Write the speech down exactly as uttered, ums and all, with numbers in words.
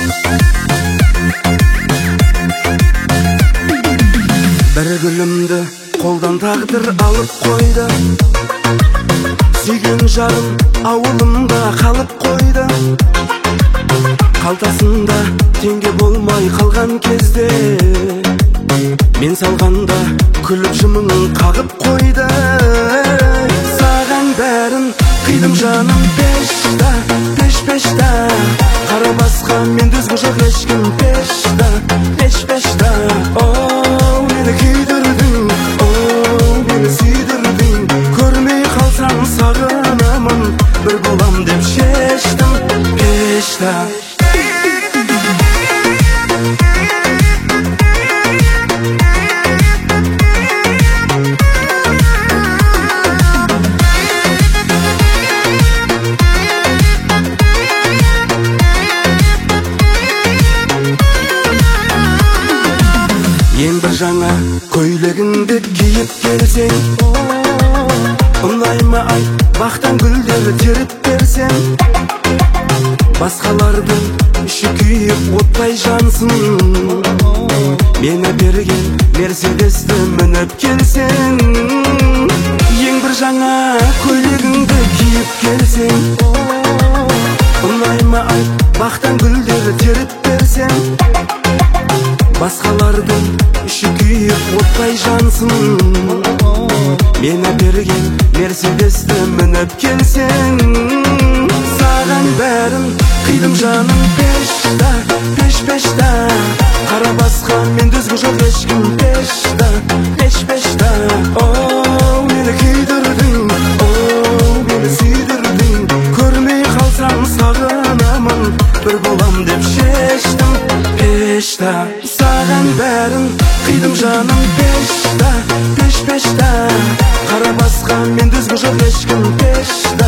Bir gülümdü қолдан тағдыр алып қойды. Сүйген жарым ауылымда қалып қойды. Қалтасында теңге болмай қалған кезде мен салғанда күліп жымың қағып қойды. Саған бәрін қидым жаным пешта, пеш-пешта. Қара басқа мен дүзгі жоқ ешкім пешта, пеш-пешта. Оу, мені күйдірдің, оу, мені сүйдірдің. Көрмей қалсам сағынамын, бір болам деп шештім пешта. Ең бір жаңа көйлегіңді киіп келсең, ұнай ма ай бақтан гүлдер теріп берсең. Басқалардың іші күйіп оттай жансын, мені берген мерседесті мініп келсең. Ең бір жаңа көйлегіңді киіп келсең, ұнай ма ай бақтан гүлдер теріп берсең. Басқалардың іші күйіп оттай жансын, мені берген мерседесті мініп келсең. Саған бәрін қидым жаным пешта, пеш-пешта. Қара басқа мен дүзгі жоқ ешкім пешта, пеш-пешта. Оу, мені күйдірдің, оу, мені сүйдірдің. Көрмей қалсам сағынамын, бір болам деп шештім пешта. Саған бәрін қидым жаным пешта, пеш-пешта. Қара басқа мен дүзгі жоқ ешкім пешта.